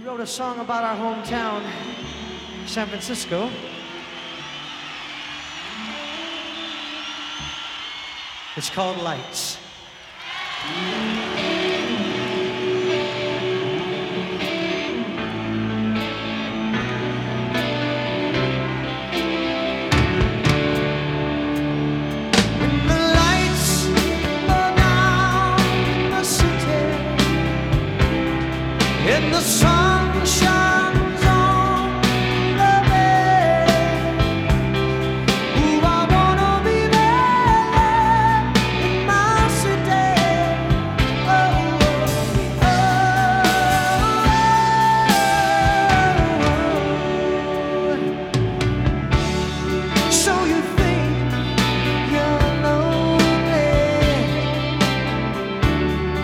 wrote a song about our hometown, San Francisco. It's called Lights. In the sun.